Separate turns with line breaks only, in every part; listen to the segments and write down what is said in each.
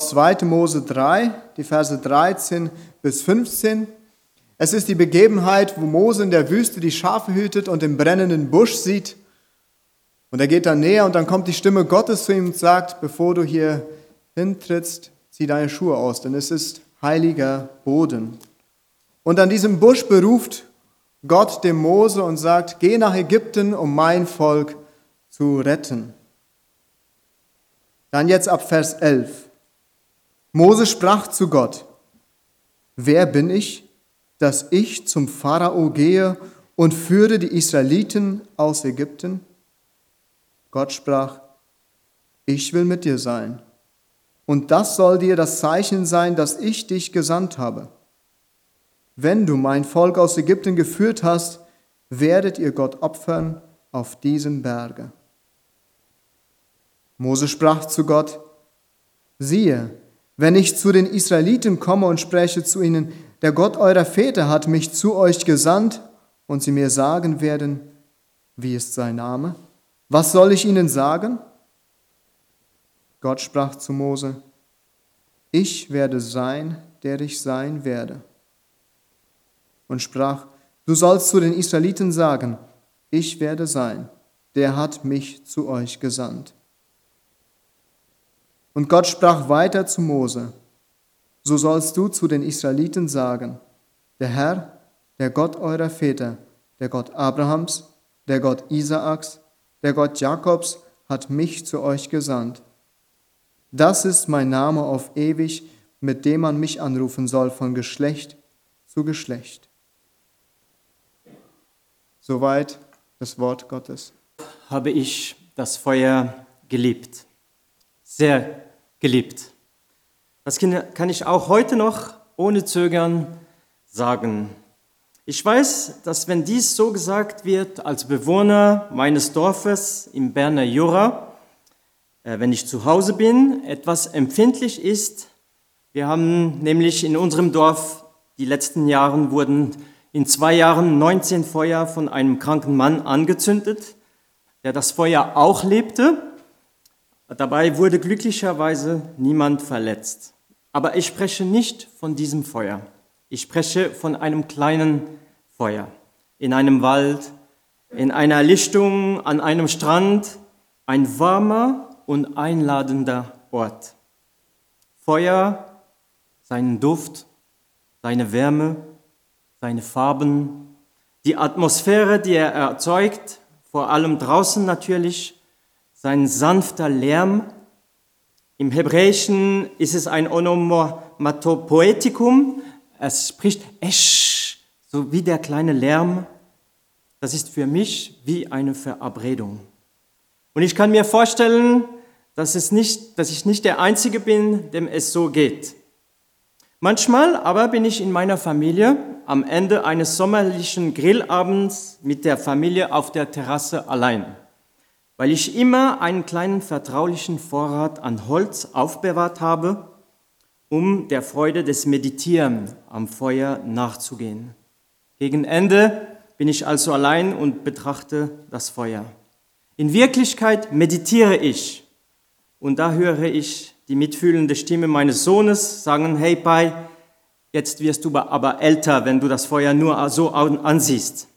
aus 2. Mose 3, die Verse 13 bis 15. Es ist die Begebenheit, wo Mose in der Wüste die Schafe hütet und den brennenden Busch sieht. Und er geht dann näher und dann kommt die Stimme Gottes zu ihm und sagt, bevor du hier hintrittst, zieh deine Schuhe aus, denn es ist heiliger Boden. Und an diesem Busch beruft Gott dem Mose und sagt, geh nach Ägypten, um mein Volk zu retten. Dann jetzt ab Vers 11. Mose sprach zu Gott, wer bin ich, dass ich zum Pharao gehe und führe die Israeliten aus Ägypten? Gott sprach, ich will mit dir sein. Und das soll dir das Zeichen sein, dass ich dich gesandt habe. Wenn du mein Volk aus Ägypten geführt hast, werdet ihr Gott opfern auf diesem Berge. Mose sprach zu Gott, siehe, wenn ich zu den Israeliten komme und spreche zu ihnen, der Gott eurer Väter hat mich zu euch gesandt, und sie mir sagen werden, wie ist sein Name? Was soll ich ihnen sagen? Gott sprach zu Mose, ich werde sein, der ich sein werde. Und sprach, du sollst zu den Israeliten sagen, ich werde sein, der hat mich zu euch gesandt. Und Gott sprach weiter zu Mose, so sollst du zu den Israeliten sagen, der Herr, der Gott eurer Väter, der Gott Abrahams, der Gott Isaaks, der Gott Jakobs, hat mich zu euch gesandt. Das ist mein Name auf ewig, mit dem man mich anrufen soll von Geschlecht zu Geschlecht. Soweit das Wort Gottes.
Habe ich das Feuer geliebt, sehr geliebt. Das kann ich auch heute noch ohne Zögern sagen. Ich weiß, dass wenn dies so gesagt wird als Bewohner meines Dorfes im Berner Jura, wenn ich zu Hause bin, etwas empfindlich ist. Wir haben nämlich in unserem Dorf, die letzten Jahre wurden in 2 Jahren 19 Feuer von einem kranken Mann angezündet, der das Feuer auch lebte. Dabei wurde glücklicherweise niemand verletzt. Aber ich spreche nicht von diesem Feuer. Ich spreche von einem kleinen Feuer in einem Wald, in einer Lichtung, an einem Strand, ein warmer und einladender Ort. Feuer, seinen Duft, seine Wärme, seine Farben, die Atmosphäre, die er erzeugt, vor allem draußen natürlich, sein sanfter Lärm. Im Hebräischen ist es ein Onomatopoetikum. Es spricht Esch, so wie der kleine Lärm. Das ist für mich wie eine Verabredung. Und ich kann mir vorstellen, dass ich nicht der Einzige bin, dem es so geht. Manchmal aber bin ich in meiner Familie am Ende eines sommerlichen Grillabends mit der Familie auf der Terrasse allein, weil ich immer einen kleinen vertraulichen Vorrat an Holz aufbewahrt habe, um der Freude des Meditieren am Feuer nachzugehen. Gegen Ende bin ich also allein und betrachte das Feuer. In Wirklichkeit meditiere ich und da höre ich die mitfühlende Stimme meines Sohnes sagen, hey Pai, jetzt wirst du aber älter, wenn du das Feuer nur so ansiehst.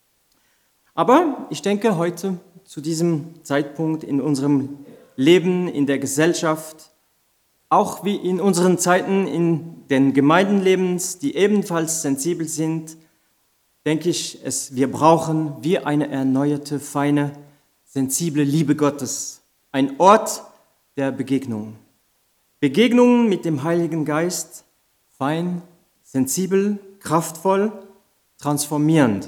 Aber ich denke heute zu diesem Zeitpunkt in unserem Leben, in der Gesellschaft, auch wie in unseren Zeiten in den Gemeindenlebens, die ebenfalls sensibel sind, denke ich, wir brauchen wie eine erneuerte, feine, sensible Liebe Gottes. Ein Ort der Begegnung. Begegnungen mit dem Heiligen Geist, fein, sensibel, kraftvoll, transformierend.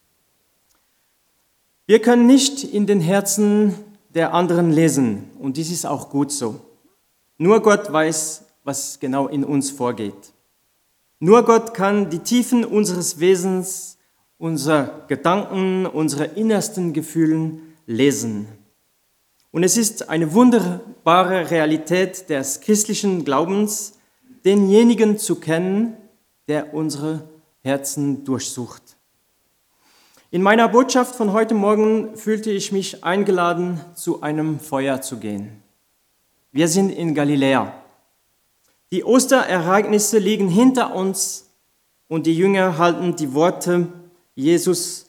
Wir können nicht in den Herzen der anderen lesen und dies ist auch gut so. Nur Gott weiß, was genau in uns vorgeht. Nur Gott kann die Tiefen unseres Wesens, unserer Gedanken, unserer innersten Gefühle lesen. Und es ist eine wunderbare Realität des christlichen Glaubens, denjenigen zu kennen, der unsere Herzen durchsucht. In meiner Botschaft von heute Morgen fühlte ich mich eingeladen, zu einem Feuer zu gehen. Wir sind in Galiläa. Die Osterereignisse liegen hinter uns und die Jünger haben die Worte Jesus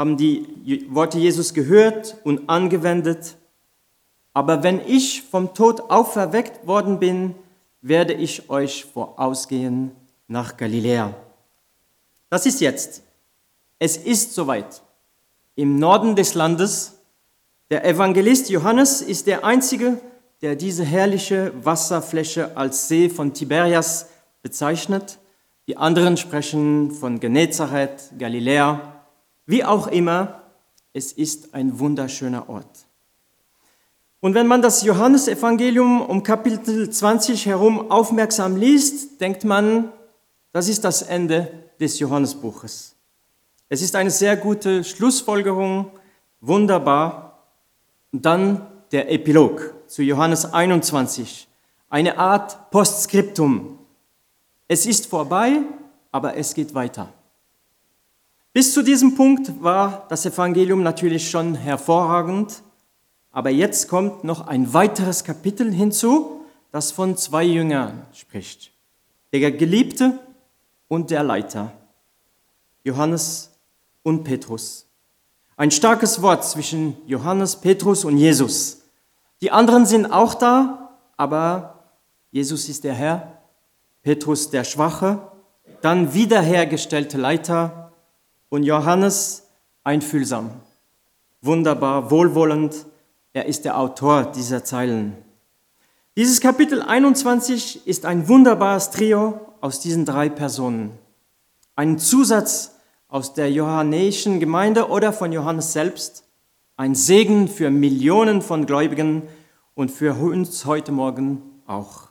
gehört und angewendet. Aber wenn ich vom Tod auferweckt worden bin, werde ich euch vorausgehen nach Galiläa. Das ist jetzt. Es ist soweit. Im Norden des Landes. Der Evangelist Johannes ist der Einzige, der diese herrliche Wasserfläche als See von Tiberias bezeichnet. Die anderen sprechen von Genezareth, Galiläa. Wie auch immer, es ist ein wunderschöner Ort. Und wenn man das Johannesevangelium um Kapitel 20 herum aufmerksam liest, denkt man, das ist das Ende des Johannesbuches. Es ist eine sehr gute Schlussfolgerung, wunderbar. Und dann der Epilog zu Johannes 21, eine Art Postskriptum. Es ist vorbei, aber es geht weiter. Bis zu diesem Punkt war das Evangelium natürlich schon hervorragend, aber jetzt kommt noch ein weiteres Kapitel hinzu, das von 2 Jüngern spricht. Der Geliebte und der Leiter, Johannes und Petrus. Ein starkes Wort zwischen Johannes, Petrus und Jesus. Die anderen sind auch da, aber Jesus ist der Herr, Petrus der Schwache, dann wiederhergestellte Leiter und Johannes einfühlsam, wunderbar, wohlwollend. Er ist der Autor dieser Zeilen. Dieses Kapitel 21 ist ein wunderbares Trio aus diesen 3 Personen. Ein Zusatz aus der johannäischen Gemeinde oder von Johannes selbst. Ein Segen für Millionen von Gläubigen und für uns heute Morgen auch.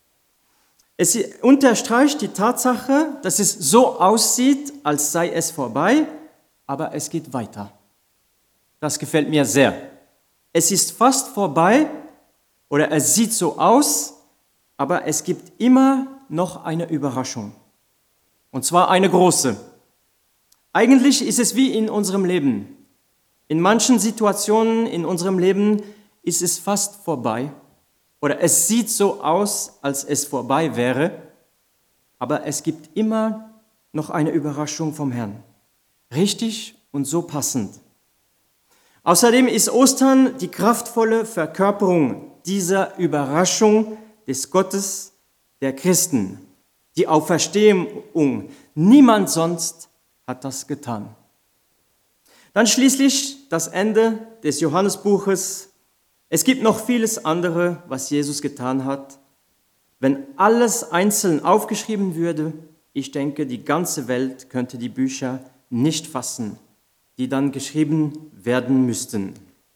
Es unterstreicht die Tatsache, dass es so aussieht, als sei es vorbei, aber es geht weiter. Das gefällt mir sehr. Es ist fast vorbei oder es sieht so aus, aber es gibt immer noch eine Überraschung. Und zwar eine große. Eigentlich ist es wie in unserem Leben. In manchen Situationen in unserem Leben ist es fast vorbei oder es sieht so aus, als es vorbei wäre, aber es gibt immer noch eine Überraschung vom Herrn. Richtig und so passend. Außerdem ist Ostern die kraftvolle Verkörperung dieser Überraschung des Gottes der Christen, die Auferstehung. Niemand sonst hat das getan. Dann schließlich das Ende des Johannesbuches. Es gibt noch vieles andere, was Jesus getan hat. Wenn alles einzeln aufgeschrieben würde, ich denke, die ganze Welt könnte die Bücher nicht fassen, die dann geschrieben werden müssten.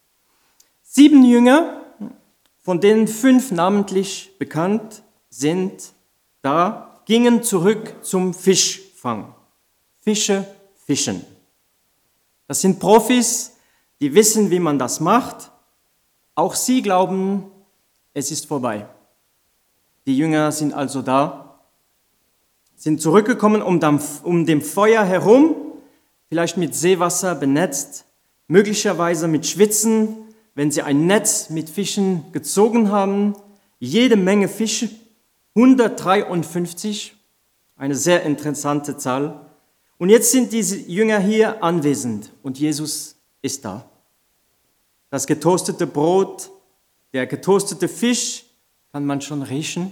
7 Jünger, von denen 5 namentlich bekannt sind, gingen zurück zum Fischfang. Fische fischen. Das sind Profis, die wissen, wie man das macht. Auch sie glauben, es ist vorbei. Die Jünger sind also da, sind zurückgekommen um dem Feuer herum, vielleicht mit Seewasser benetzt, möglicherweise mit Schwitzen, wenn sie ein Netz mit Fischen gezogen haben. Jede Menge Fische, 153, eine sehr interessante Zahl. Und jetzt sind diese Jünger hier anwesend und Jesus ist da. Das getoastete Brot, der getoastete Fisch kann man schon riechen.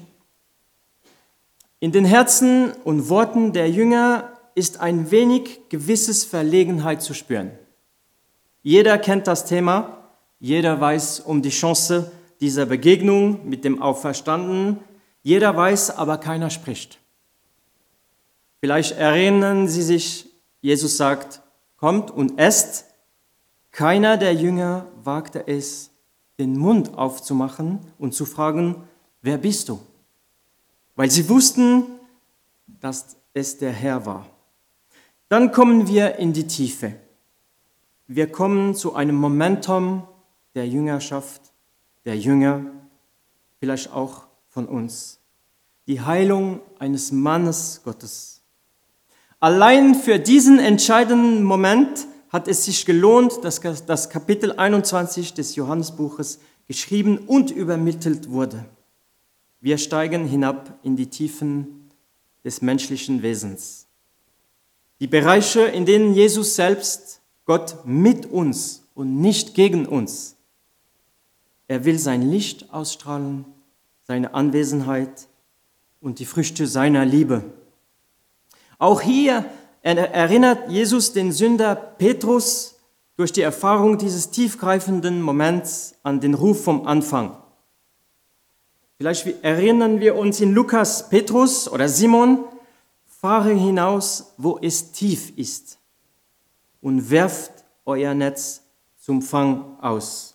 In den Herzen und Worten der Jünger ist ein wenig gewisses Verlegenheit zu spüren. Jeder kennt das Thema, jeder weiß um die Chance dieser Begegnung mit dem Auferstandenen, jeder weiß, aber keiner spricht. Vielleicht erinnern Sie sich, Jesus sagt, kommt und esst. Keiner der Jünger wagte es, den Mund aufzumachen und zu fragen, wer bist du? Weil sie wussten, dass es der Herr war. Dann kommen wir in die Tiefe. Wir kommen zu einem Momentum der Jüngerschaft, der Jünger, vielleicht auch von uns. Die Heilung eines Mannes Gottes. Allein für diesen entscheidenden Moment hat es sich gelohnt, dass das Kapitel 21 des Johannesbuches geschrieben und übermittelt wurde. Wir steigen hinab in die Tiefen des menschlichen Wesens. Die Bereiche, in denen Jesus selbst, Gott mit uns und nicht gegen uns. Er will sein Licht ausstrahlen, seine Anwesenheit und die Früchte seiner Liebe. Auch hier erinnert Jesus den Sünder Petrus durch die Erfahrung dieses tiefgreifenden Moments an den Ruf vom Anfang. Vielleicht erinnern wir uns in Lukas, Petrus oder Simon, fahre hinaus, wo es tief ist und werft euer Netz zum Fang aus.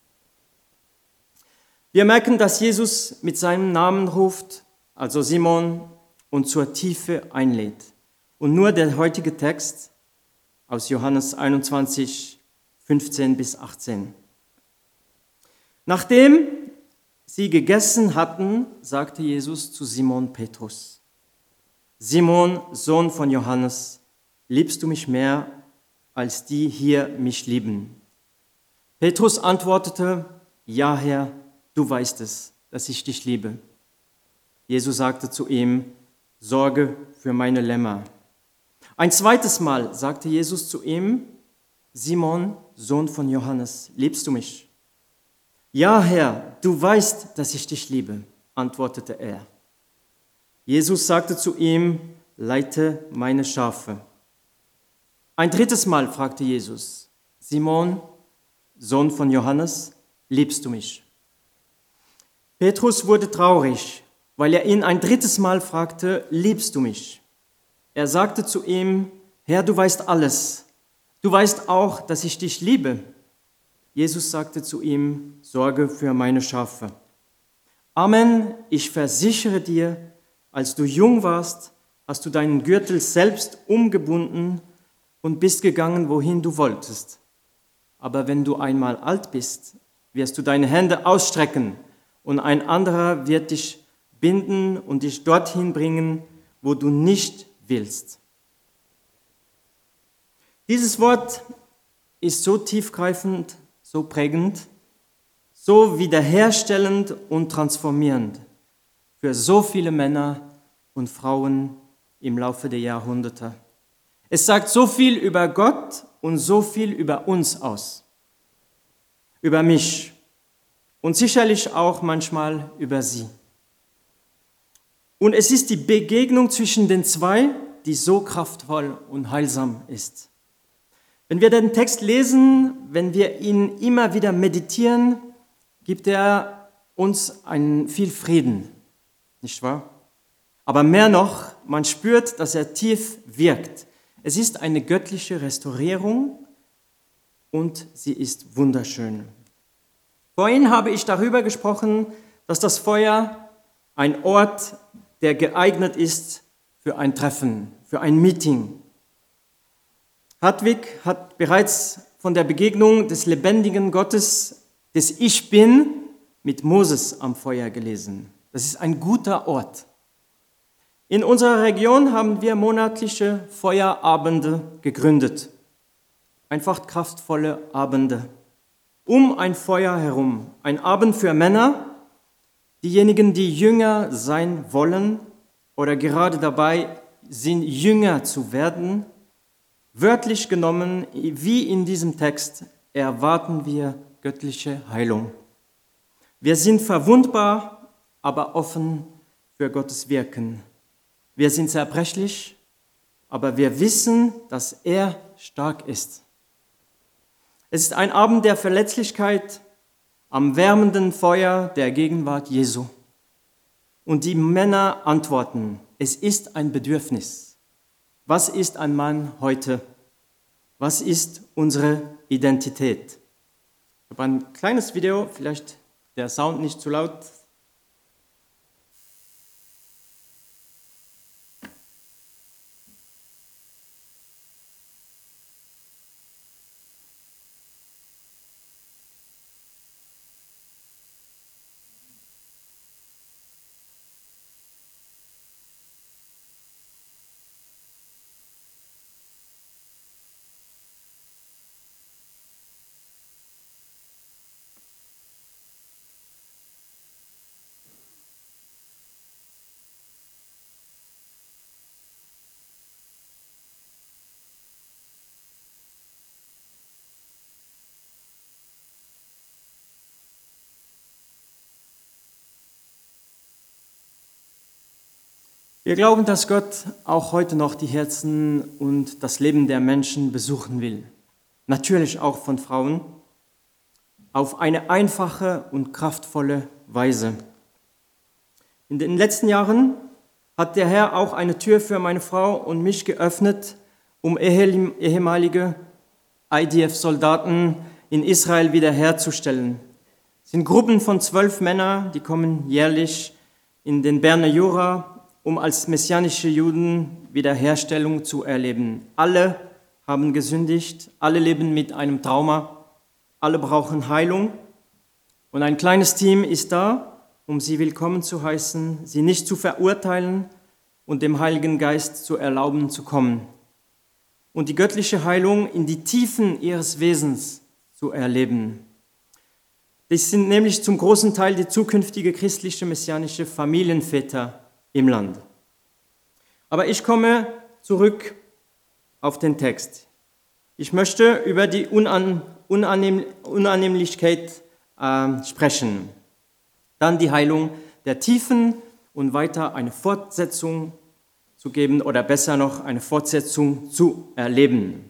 Wir merken, dass Jesus mit seinem Namen ruft, also Simon, und zur Tiefe einlädt. Und nur der heutige Text aus Johannes 21, 15 bis 18. Nachdem sie gegessen hatten, sagte Jesus zu Simon Petrus: Simon, Sohn von Johannes, liebst du mich mehr, als die hier mich lieben? Petrus antwortete: Ja, Herr, du weißt es, dass ich dich liebe. Jesus sagte zu ihm: Sorge für meine Lämmer. Ein zweites Mal sagte Jesus zu ihm: Simon, Sohn von Johannes, liebst du mich? Ja, Herr, du weißt, dass ich dich liebe, antwortete er. Jesus sagte zu ihm: Leite meine Schafe. Ein drittes Mal fragte Jesus: Simon, Sohn von Johannes, liebst du mich? Petrus wurde traurig, weil er ihn ein drittes Mal fragte: Liebst du mich? Er sagte zu ihm: Herr, du weißt alles. Du weißt auch, dass ich dich liebe. Jesus sagte zu ihm: Sorge für meine Schafe. Amen, ich versichere dir, als du jung warst, hast du deinen Gürtel selbst umgebunden und bist gegangen, wohin du wolltest. Aber wenn du einmal alt bist, wirst du deine Hände ausstrecken und ein anderer wird dich binden und dich dorthin bringen, wo du nicht willst. Dieses Wort ist so tiefgreifend, so prägend, so wiederherstellend und transformierend für so viele Männer und Frauen im Laufe der Jahrhunderte. Es sagt so viel über Gott und so viel über uns aus, über mich und sicherlich auch manchmal über sie. Und es ist die Begegnung zwischen den zwei, die so kraftvoll und heilsam ist. Wenn wir den Text lesen, wenn wir ihn immer wieder meditieren, gibt er uns viel Frieden, nicht wahr? Aber mehr noch, man spürt, dass er tief wirkt. Es ist eine göttliche Restaurierung und sie ist wunderschön. Vorhin habe ich darüber gesprochen, dass das Feuer ein Ort, der geeignet ist für ein Treffen, für ein Meeting. Hartwig hat bereits von der Begegnung des lebendigen Gottes, des Ich Bin, mit Moses am Feuer gelesen. Das ist ein guter Ort. In unserer Region haben wir monatliche Feuerabende gegründet. Einfach kraftvolle Abende. Um ein Feuer herum. Ein Abend für Männer, diejenigen, die jünger sein wollen oder gerade dabei sind, jünger zu werden. Wörtlich genommen, wie in diesem Text, erwarten wir göttliche Heilung. Wir sind verwundbar, aber offen für Gottes Wirken. Wir sind zerbrechlich, aber wir wissen, dass er stark ist. Es ist ein Abend der Verletzlichkeit am wärmenden Feuer der Gegenwart Jesu. Und die Männer antworten: Es ist ein Bedürfnis. Was ist ein Mann heute? Was ist unsere Identität? Ich habe ein kleines Video, vielleicht der Sound nicht zu laut. Wir glauben, dass Gott auch heute noch die Herzen und das Leben der Menschen besuchen will. Natürlich auch von Frauen, auf eine einfache und kraftvolle Weise. In den letzten Jahren hat der Herr auch eine Tür für meine Frau und mich geöffnet, um ehemalige IDF-Soldaten in Israel wiederherzustellen. Es sind Gruppen von 12 Männern, die kommen jährlich in den Berner Jura, um als messianische Juden Wiederherstellung zu erleben. Alle haben gesündigt, alle leben mit einem Trauma, alle brauchen Heilung. Und ein kleines Team ist da, um sie willkommen zu heißen, sie nicht zu verurteilen und dem Heiligen Geist zu erlauben zu kommen. Und die göttliche Heilung in die Tiefen ihres Wesens zu erleben. Das sind nämlich zum großen Teil die zukünftige christliche messianische Familienväter im Land. Aber ich komme zurück auf den Text. Ich möchte über die Unannehmlichkeit sprechen, dann die Heilung der Tiefen und weiter eine Fortsetzung zu geben oder besser noch eine Fortsetzung zu erleben.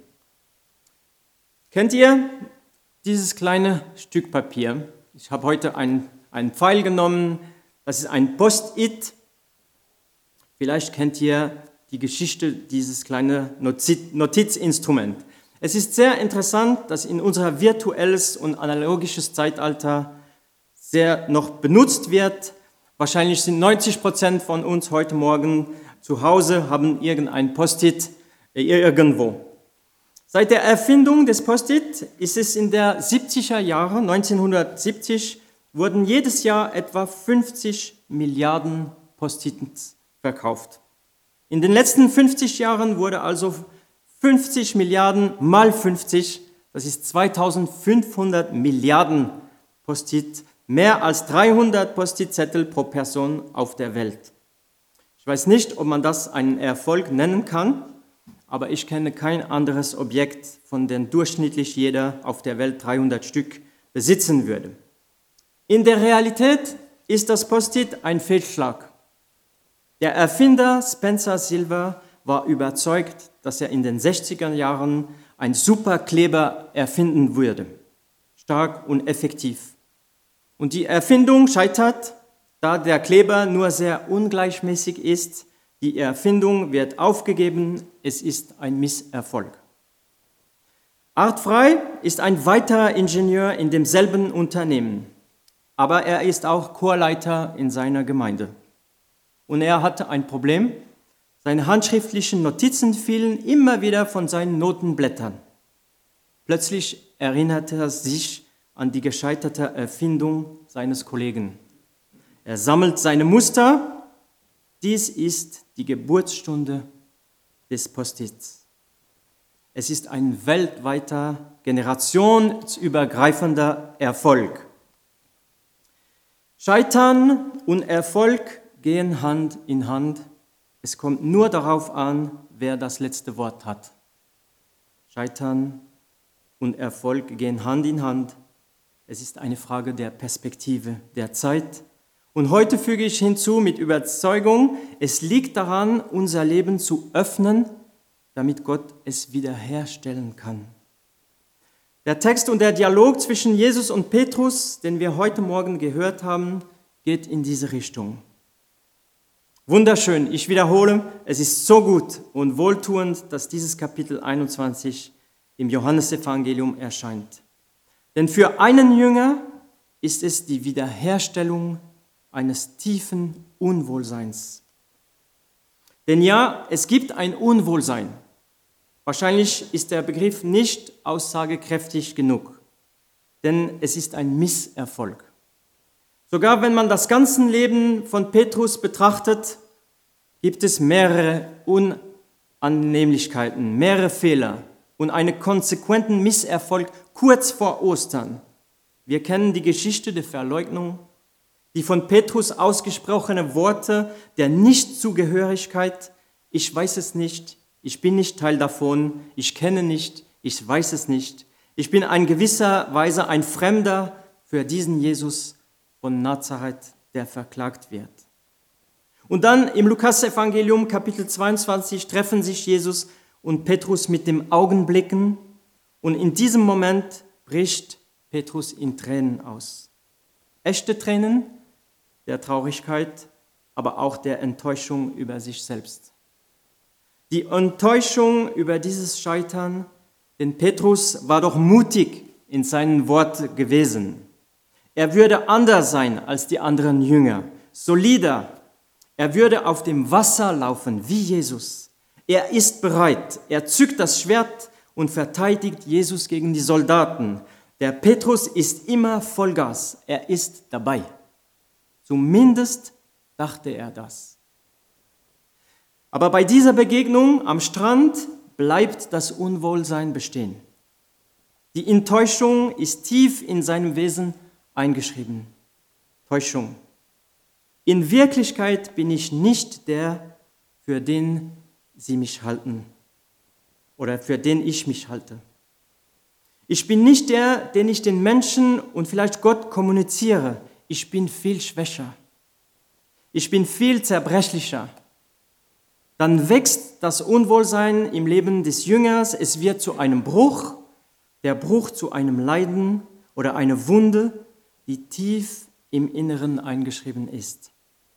Kennt ihr dieses kleine Stück Papier? Ich habe heute einen Pfeil genommen, das ist ein Post-it. Vielleicht kennt ihr die Geschichte dieses kleinen Notizinstrument. Es ist sehr interessant, dass in unser virtuelles und analogisches Zeitalter sehr noch benutzt wird. Wahrscheinlich sind 90% von uns heute Morgen zu Hause, haben irgendein Post-it irgendwo. Seit der Erfindung des Post-it ist es in der 70er Jahre, 1970, wurden jedes Jahr etwa 50 Milliarden Post-its verkauft. In den letzten 50 Jahren wurde also 50 Milliarden mal 50, das ist 2500 Milliarden Post-it, mehr als 300 Post-it-Zettel pro Person auf der Welt. Ich weiß nicht, ob man das einen Erfolg nennen kann, aber ich kenne kein anderes Objekt, von dem durchschnittlich jeder auf der Welt 300 Stück besitzen würde. In der Realität ist das Post-it ein Fehlschlag. Der Erfinder Spencer Silver war überzeugt, dass er in den 60er Jahren einen Superkleber erfinden würde. Stark und effektiv. Und die Erfindung scheitert, da der Kleber nur sehr ungleichmäßig ist. Die Erfindung wird aufgegeben, es ist ein Misserfolg. Art Frey ist ein weiterer Ingenieur in demselben Unternehmen, aber er ist auch Chorleiter in seiner Gemeinde. Und er hatte ein Problem, seine handschriftlichen Notizen fielen immer wieder von seinen Notenblättern. Plötzlich erinnerte er sich an die gescheiterte Erfindung seines Kollegen. Er sammelt seine Muster. Dies ist die Geburtsstunde des Post-its. Es ist ein weltweiter, generationsübergreifender Erfolg. Scheitern und Erfolg gehen Hand in Hand. Es kommt nur darauf an, wer das letzte Wort hat. Scheitern und Erfolg gehen Hand in Hand. Es ist eine Frage der Perspektive, der Zeit. Und heute füge ich hinzu mit Überzeugung, es liegt daran, unser Leben zu öffnen, damit Gott es wiederherstellen kann. Der Text und der Dialog zwischen Jesus und Petrus, den wir heute Morgen gehört haben, geht in diese Richtung. Wunderschön, ich wiederhole, es ist so gut und wohltuend, dass dieses Kapitel 21 im Johannesevangelium erscheint. Denn für einen Jünger ist es die Wiederherstellung eines tiefen Unwohlseins. Denn ja, es gibt ein Unwohlsein. Wahrscheinlich ist der Begriff nicht aussagekräftig genug, denn es ist ein Misserfolg. Sogar wenn man das ganze Leben von Petrus betrachtet, gibt es mehrere Unannehmlichkeiten, mehrere Fehler und einen konsequenten Misserfolg kurz vor Ostern. Wir kennen die Geschichte der Verleugnung, die von Petrus ausgesprochenen Worte der Nichtzugehörigkeit, ich weiß es nicht, ich bin nicht Teil davon, ich kenne nicht, ich weiß es nicht, ich bin in gewisser Weise ein Fremder für diesen Jesus von Nazareth, der verklagt wird. Und dann im Lukas-Evangelium, Kapitel 22, treffen sich Jesus und Petrus mit dem Augenblicken. Und in diesem Moment bricht Petrus in Tränen aus. Echte Tränen der Traurigkeit, aber auch der Enttäuschung über sich selbst. Die Enttäuschung über dieses Scheitern, denn Petrus war doch mutig in seinen Worten gewesen. Er würde anders sein als die anderen Jünger, solider. Er würde auf dem Wasser laufen wie Jesus. Er ist bereit. Er zückt das Schwert und verteidigt Jesus gegen die Soldaten. Der Petrus ist immer Vollgas. Er ist dabei. Zumindest dachte er das. Aber bei dieser Begegnung am Strand bleibt das Unwohlsein bestehen. Die Enttäuschung ist tief in seinem Wesen eingeschrieben. Täuschung. In Wirklichkeit bin ich nicht der, für den Sie mich halten oder für den ich mich halte. Ich bin nicht der, den ich den Menschen und vielleicht Gott kommuniziere. Ich bin viel schwächer. Ich bin viel zerbrechlicher. Dann wächst das Unwohlsein im Leben des Jüngers. Es wird zu einem Bruch, der Bruch zu einem Leiden oder eine Wunde, die tief im Inneren eingeschrieben ist.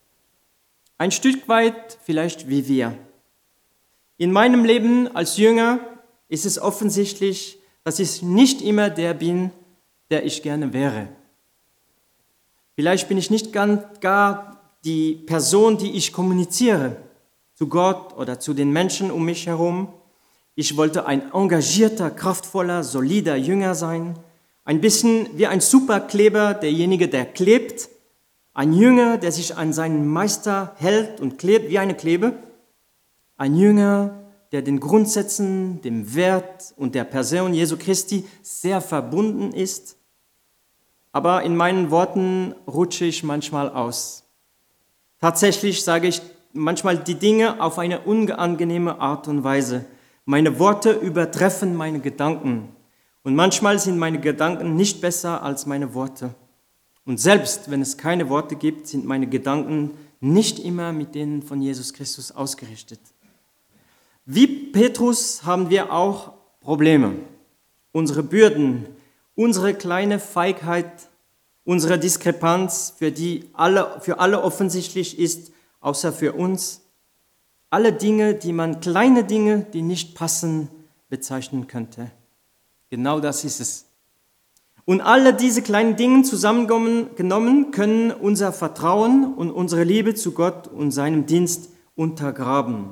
Ein Stück weit vielleicht wie wir. In meinem Leben als Jünger ist es offensichtlich, dass ich nicht immer der bin, der ich gerne wäre. Vielleicht bin ich nicht gar die Person, die ich kommuniziere zu Gott oder zu den Menschen um mich herum. Ich wollte ein engagierter, kraftvoller, solider Jünger sein. Ein bisschen wie ein Superkleber, derjenige, der klebt. Ein Jünger, der sich an seinen Meister hält und klebt wie eine Klebe. Ein Jünger, der den Grundsätzen, dem Wert und der Person Jesu Christi sehr verbunden ist. Aber in meinen Worten rutsche ich manchmal aus. Tatsächlich sage ich manchmal die Dinge auf eine unangenehme Art und Weise. Meine Worte übertreffen meine Gedanken. Und manchmal sind meine Gedanken nicht besser als meine Worte. Und selbst wenn es keine Worte gibt, sind meine Gedanken nicht immer mit denen von Jesus Christus ausgerichtet. Wie Petrus haben wir auch Probleme. Unsere Bürden, unsere kleine Feigheit, unsere Diskrepanz, für alle offensichtlich ist, außer für uns. Alle Dinge, kleine Dinge, die nicht passen, bezeichnen könnte. Genau das ist es. Und alle diese kleinen Dinge zusammengenommen können unser Vertrauen und unsere Liebe zu Gott und seinem Dienst untergraben.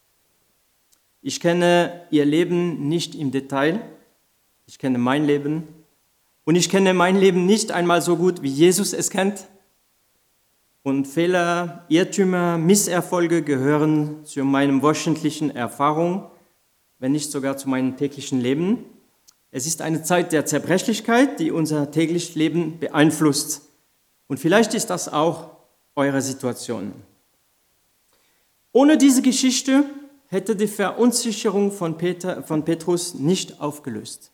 Ich kenne Ihr Leben nicht im Detail. Ich kenne mein Leben. Und ich kenne mein Leben nicht einmal so gut, wie Jesus es kennt. Und Fehler, Irrtümer, Misserfolge gehören zu meinem wöchentlichen Erfahrung, wenn nicht sogar zu meinem täglichen Leben. Es ist eine Zeit der Zerbrechlichkeit, die unser tägliches Leben beeinflusst. Und vielleicht ist das auch eure Situation. Ohne diese Geschichte hätte die Verunsicherung von Petrus nicht aufgelöst.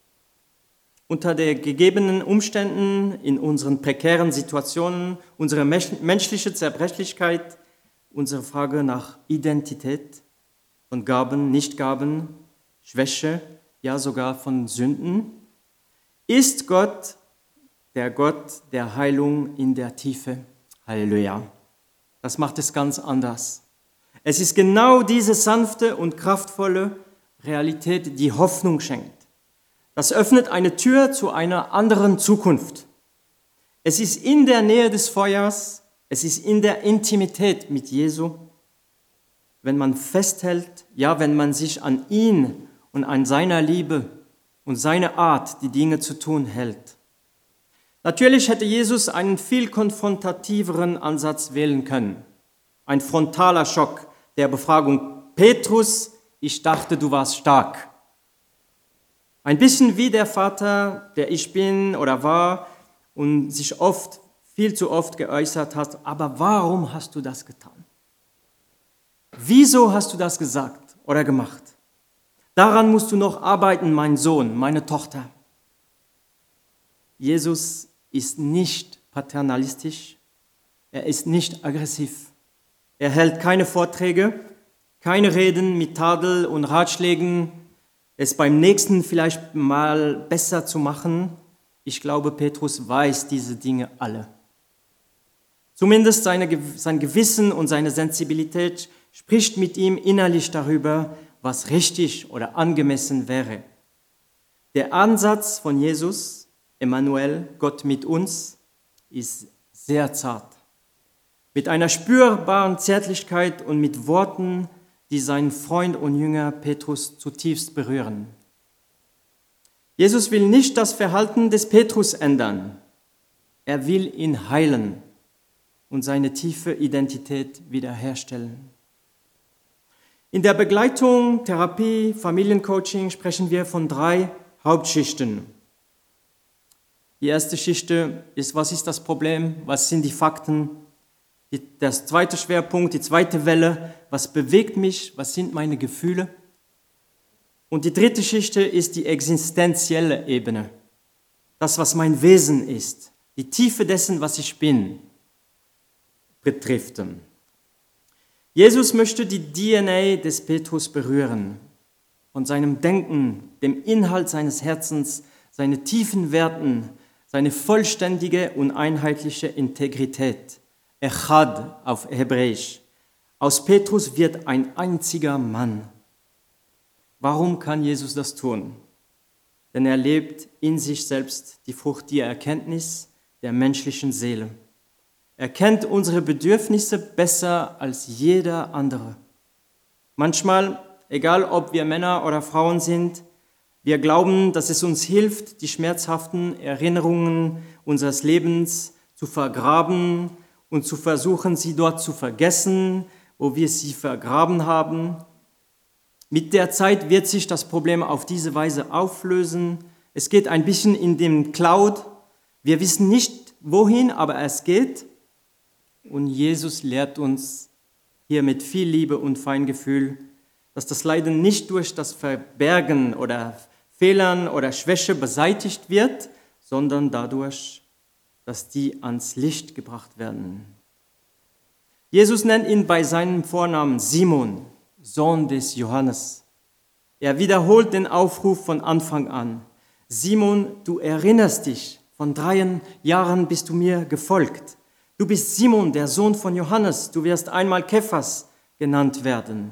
Unter den gegebenen Umständen, in unseren prekären Situationen, unsere menschliche Zerbrechlichkeit, unsere Frage nach Identität, von Gaben, Nichtgaben, Schwäche, ja sogar von Sünden, ist Gott der Heilung in der Tiefe. Halleluja. Das macht es ganz anders. Es ist genau diese sanfte und kraftvolle Realität, die Hoffnung schenkt. Das öffnet eine Tür zu einer anderen Zukunft. Es ist in der Nähe des Feuers, es ist in der Intimität mit Jesu, wenn man festhält, ja, wenn man sich an ihn und an seiner Liebe und seine Art, die Dinge zu tun, hält. Natürlich hätte Jesus einen viel konfrontativeren Ansatz wählen können. Ein frontaler Schock der Befragung: Petrus, ich dachte, du warst stark. Ein bisschen wie der Vater, der ich bin oder war und sich viel zu oft geäußert hat, aber warum hast du das getan? Wieso hast du das gesagt oder gemacht? Daran musst du noch arbeiten, mein Sohn, meine Tochter. Jesus ist nicht paternalistisch, er ist nicht aggressiv, Er hält keine Vorträge, keine Reden mit Tadel und Ratschlägen, es beim nächsten vielleicht mal besser zu machen. Ich glaube, Petrus weiß diese Dinge alle. Zumindest sein Gewissen und seine Sensibilität spricht mit ihm innerlich darüber, was richtig oder angemessen wäre. Der Ansatz von Jesus, Emmanuel, Gott mit uns, ist sehr zart. Mit einer spürbaren Zärtlichkeit und mit Worten, die seinen Freund und Jünger Petrus zutiefst berühren. Jesus will nicht das Verhalten des Petrus ändern. Er will ihn heilen und seine tiefe Identität wiederherstellen. In der Begleitung, Therapie, Familiencoaching sprechen wir von 3 Hauptschichten. Die erste Schicht ist, was ist das Problem, was sind die Fakten? Der zweite Schwerpunkt, die zweite Welle, was bewegt mich, was sind meine Gefühle? Und die dritte Schicht ist die existenzielle Ebene, das, was mein Wesen ist, die Tiefe dessen, was ich bin, betrifft. Jesus möchte die DNA des Petrus berühren, von seinem Denken, dem Inhalt seines Herzens, seine tiefen Werten, seine vollständige und einheitliche Integrität. Echad auf Hebräisch. Aus Petrus wird ein einziger Mann. Warum kann Jesus das tun? Denn er lebt in sich selbst die Frucht der Erkenntnis der menschlichen Seele. Er kennt unsere Bedürfnisse besser als jeder andere. Manchmal, egal ob wir Männer oder Frauen sind, wir glauben, dass es uns hilft, die schmerzhaften Erinnerungen unseres Lebens zu vergraben und zu versuchen, sie dort zu vergessen, wo wir sie vergraben haben. Mit der Zeit wird sich das Problem auf diese Weise auflösen. Es geht ein bisschen in den Cloud. Wir wissen nicht, wohin, aber es geht. Und Jesus lehrt uns hier mit viel Liebe und Feingefühl, dass das Leiden nicht durch das Verbergen oder Fehlern oder Schwäche beseitigt wird, sondern dadurch, dass die ans Licht gebracht werden. Jesus nennt ihn bei seinem Vornamen Simon, Sohn des Johannes. Er wiederholt den Aufruf von Anfang an. Simon, du erinnerst dich, von 3 Jahren bist du mir gefolgt. Du bist Simon, der Sohn von Johannes. Du wirst einmal Kephas genannt werden.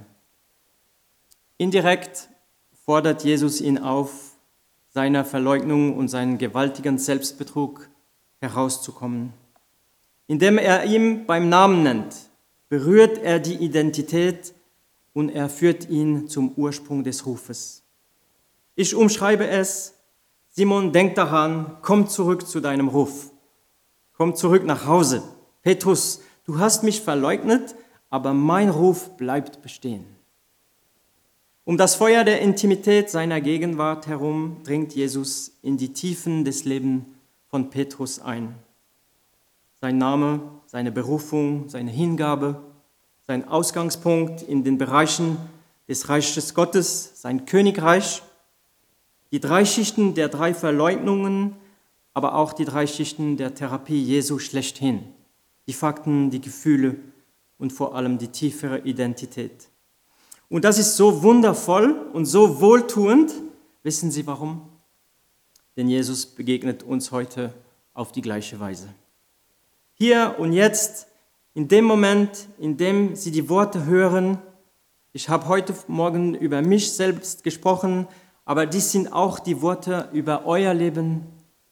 Indirekt fordert Jesus ihn auf, seiner Verleugnung und seinen gewaltigen Selbstbetrug herauszukommen. Indem er ihn beim Namen nennt, berührt er die Identität und er führt ihn zum Ursprung des Rufes. Ich umschreibe es: Simon, denk daran, komm zurück zu deinem Ruf. Komm zurück nach Hause. Petrus, du hast mich verleugnet, aber mein Ruf bleibt bestehen. Um das Feuer der Intimität seiner Gegenwart herum dringt Jesus in die Tiefen des Lebens von Petrus ein. Sein Name, seine Berufung, seine Hingabe, sein Ausgangspunkt in den Bereichen des Reiches Gottes, sein Königreich, die 3 Schichten der 3 Verleugnungen, aber auch die 3 Schichten der Therapie Jesu schlechthin. Die Fakten, die Gefühle und vor allem die tiefere Identität. Und das ist so wundervoll und so wohltuend. Wissen Sie warum? Denn Jesus begegnet uns heute auf die gleiche Weise. Hier und jetzt, in dem Moment, in dem Sie die Worte hören, ich habe heute Morgen über mich selbst gesprochen, aber dies sind auch die Worte über euer Leben.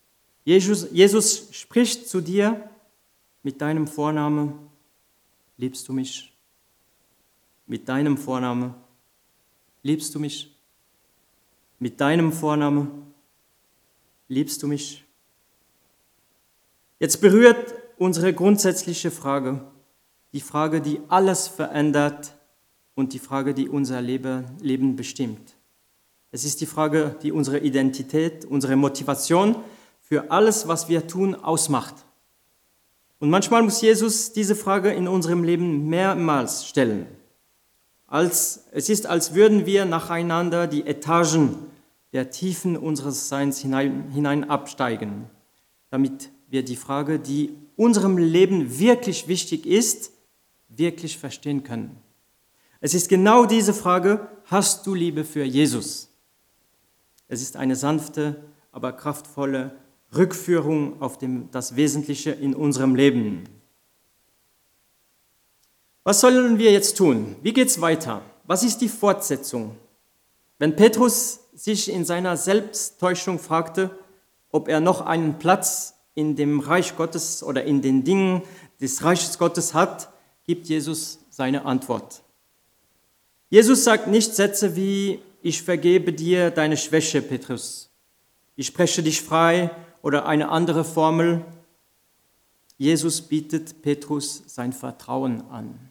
Jesus spricht zu dir mit deinem Vornamen: Liebst du mich? Mit deinem Vornamen: Liebst du mich? Mit deinem Vornamen: Liebst du mich? Jetzt berührt unsere grundsätzliche Frage, die Frage, die alles verändert und die Frage, die unser Leben bestimmt. Es ist die Frage, die unsere Identität, unsere Motivation für alles, was wir tun, ausmacht. Und manchmal muss Jesus diese Frage in unserem Leben mehrmals stellen. Es ist, als würden wir nacheinander die Etagen der Tiefen unseres Seins hinein absteigen, damit wir die Frage, die unserem Leben wirklich wichtig ist, wirklich verstehen können. Es ist genau diese Frage, hast du Liebe für Jesus? Es ist eine sanfte, aber kraftvolle Rückführung auf das Wesentliche in unserem Leben. Was sollen wir jetzt tun? Wie geht es weiter? Was ist die Fortsetzung? Wenn Petrus sich in seiner Selbsttäuschung fragte, ob er noch einen Platz in dem Reich Gottes oder in den Dingen des Reiches Gottes hat, gibt Jesus seine Antwort. Jesus sagt nicht Sätze wie, ich vergebe dir deine Schwäche, Petrus. Ich spreche dich frei oder eine andere Formel. Jesus bietet Petrus sein Vertrauen an.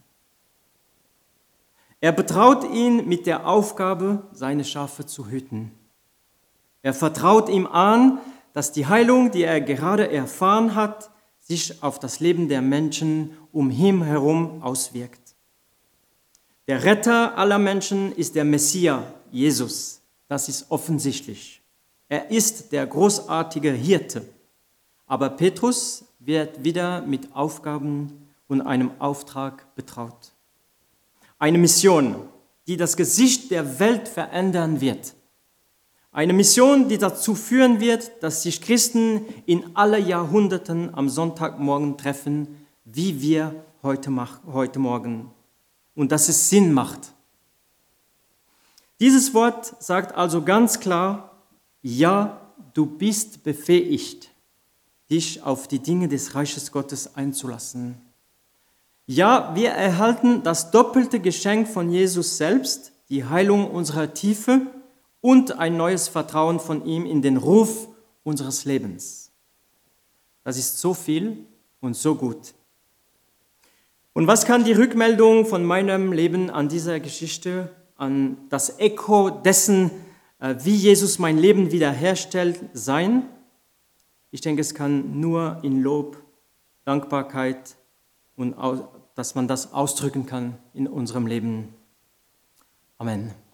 Er betraut ihn mit der Aufgabe, seine Schafe zu hüten. Er vertraut ihm an, dass die Heilung, die er gerade erfahren hat, sich auf das Leben der Menschen um ihn herum auswirkt. Der Retter aller Menschen ist der Messias, Jesus. Das ist offensichtlich. Er ist der großartige Hirte. Aber Petrus wird wieder mit Aufgaben und einem Auftrag betraut. Eine Mission, die das Gesicht der Welt verändern wird. Eine Mission, die dazu führen wird, dass sich Christen in alle Jahrhunderten am Sonntagmorgen treffen, wie wir heute Morgen. Und dass es Sinn macht. Dieses Wort sagt also ganz klar, ja, du bist befähigt, dich auf die Dinge des Reiches Gottes einzulassen. Ja, wir erhalten das doppelte Geschenk von Jesus selbst, die Heilung unserer Tiefe und ein neues Vertrauen von ihm in den Ruf unseres Lebens. Das ist so viel und so gut. Und was kann die Rückmeldung von meinem Leben an dieser Geschichte, an das Echo dessen, wie Jesus mein Leben wiederherstellt, sein? Ich denke, es kann nur in Lob, Dankbarkeit und dass man das ausdrücken kann in unserem Leben. Amen.